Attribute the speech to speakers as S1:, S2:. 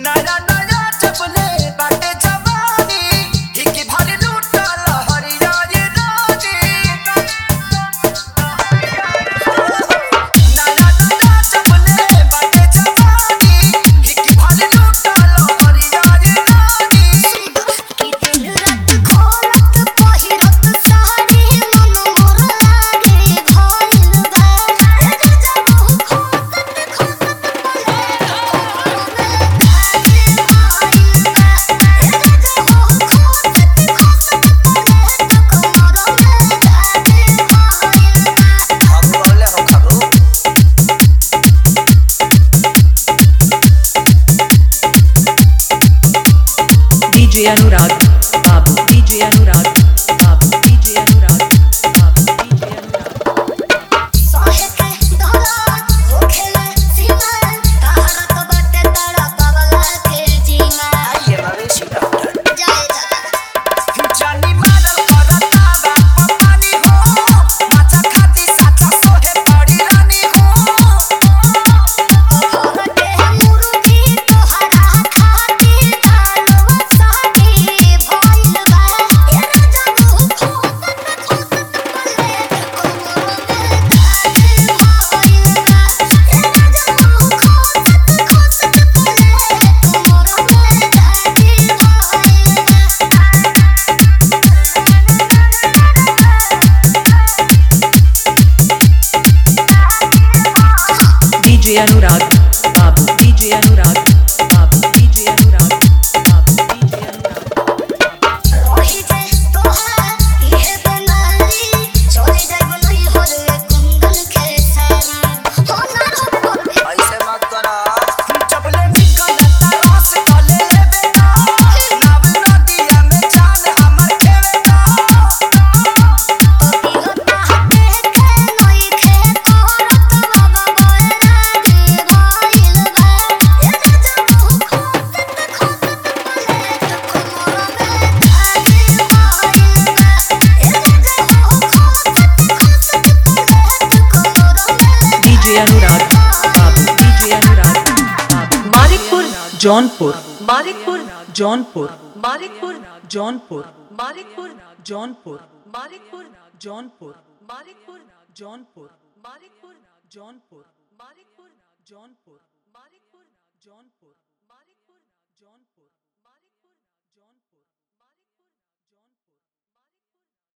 S1: नया नया चपले बाटे जवानी हिकी भारी लूटा लहरिया ये रानी नया नया चपले बाटे जवानी हिकी भारी लूटा लहरिया ये रानी
S2: कि दिन रात खोलत पहिरत साड़ी मन मोर लागे भइल बा राजा बहु खोसत खोसत पले
S3: DJ Anurag, Babu, DJ Anurag, Babu, DJ Anurag, Babu, DJ Anurag.
S2: साहे के धरा होखेले सीमा तारत बाटे तारा बावला के जीमा
S1: ये मवेशी डॉक्टर
S2: जाए जा
S1: जानी मारल करता बा पानी हो माथा खाती साथा सोहे पड़ी रानी हो
S2: होते मुर्गी तोहरा खाती बालवा साथी भइल बा ए राजा बहु खोसत खोसत पले कोमरो में दादी भइल बा ए राजा बहु खोसत खोसत पले कोमरो में दादी भइल बा
S3: DJ Anurag, Babu, DJ Anurag, Babu, DJ Anurag, Babu, DJ Anurag.
S2: रोही जे तोहार इहे बनाली चले जाइब नहीं होरे कुंदन के सारी हो ना हो बोले
S1: ऐसे मत करा चपले निकलता रस कले लेबे ना नाव नदिया में जान हमर खेवेता
S2: पपी होता हटे के नई खे करत बाबा बोला दी भइल बा ए राजा बहु खोसत खोसत पले कोमरो में दादी भइल बा ए राजा बहु खोसत खोसत पले कोमरो में
S3: DJ Anurag, Babu, DJ Anurag, Babu. Malikpur, Jaunpur, Malikpur, Jaunpur, Malikpur, Jaunpur, Malikpur, Jaunpur, Malikpur, Jaunpur, Malikpur, Jaunpur, Malikpur, Jaunpur, Malikpur, Jaunpur, Malikpur, Jaunpur, Malikpur, Jaunpur.